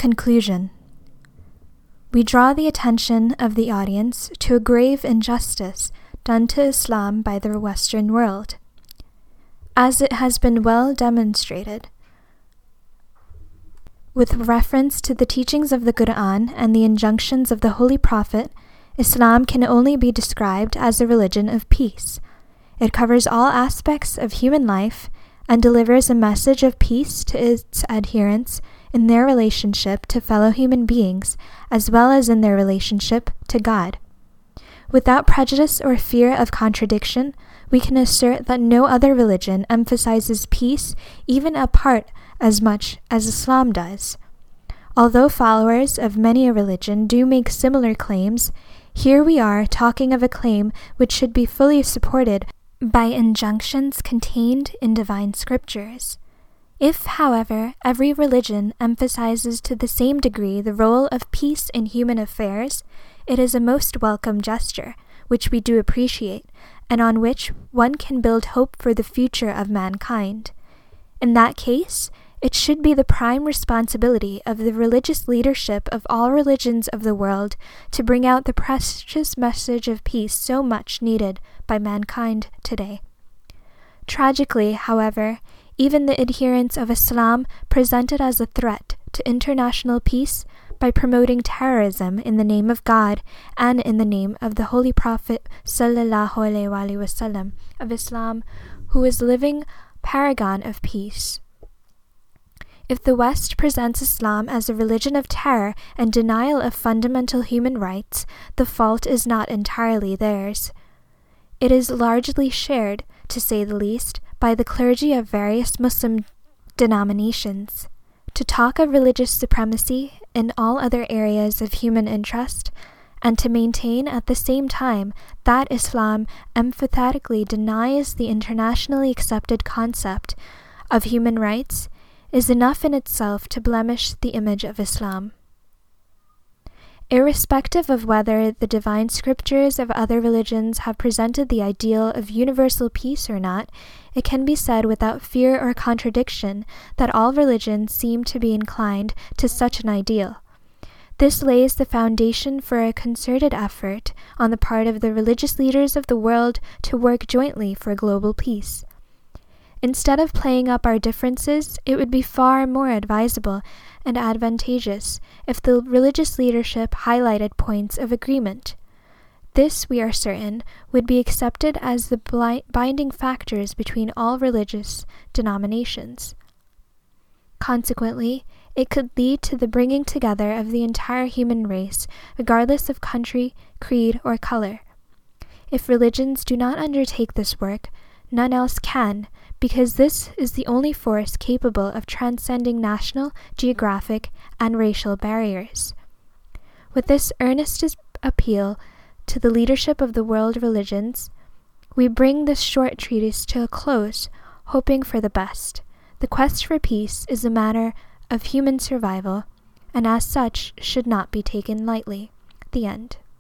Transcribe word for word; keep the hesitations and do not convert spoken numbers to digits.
Conclusion. We draw the attention of the audience to a grave injustice done to Islam by the Western world. As it has been well demonstrated, with reference to the teachings of the Quran and the injunctions of the Holy Prophet, Islam can only be described as a religion of peace. It covers all aspects of human life and delivers a message of peace to its adherents in their relationship to fellow human beings, as well as in their relationship to God. Without prejudice or fear of contradiction, we can assert that no other religion emphasizes peace even apart as much as Islam does. Although followers of many a religion do make similar claims, here we are talking of a claim which should be fully supported by injunctions contained in divine scriptures. If, however, every religion emphasizes to the same degree the role of peace in human affairs, it is a most welcome gesture, which we do appreciate, and on which one can build hope for the future of mankind. In that case, it should be the prime responsibility of the religious leadership of all religions of the world to bring out the precious message of peace so much needed by mankind today. Tragically, however, even the adherents of Islam present it as a threat to international peace by promoting terrorism in the name of God and in the name of the Holy Prophet sallallahu alaihi wasallam of Islam, who is living paragon of peace. If the West presents Islam as a religion of terror and denial of fundamental human rights, the fault is not entirely theirs. It is largely shared, to say the least, by the clergy of various Muslim denominations. To talk of religious supremacy in all other areas of human interest, and to maintain at the same time that Islam emphatically denies the internationally accepted concept of human rights, is enough in itself to blemish the image of Islam. Irrespective of whether the divine scriptures of other religions have presented the ideal of universal peace or not, it can be said without fear or contradiction that all religions seem to be inclined to such an ideal. This lays the foundation for a concerted effort on the part of the religious leaders of the world to work jointly for global peace. Instead of playing up our differences, it would be far more advisable and advantageous if the religious leadership highlighted points of agreement. This, we are certain, would be accepted as the bli- binding factors between all religious denominations. Consequently, it could lead to the bringing together of the entire human race, regardless of country, creed, or color. If religions do not undertake this work, none else can, because this is the only force capable of transcending national, geographic, and racial barriers. With this earnest appeal to the leadership of the world religions, we bring this short treatise to a close, hoping for the best. The quest for peace is a matter of human survival, and as such should not be taken lightly. The end.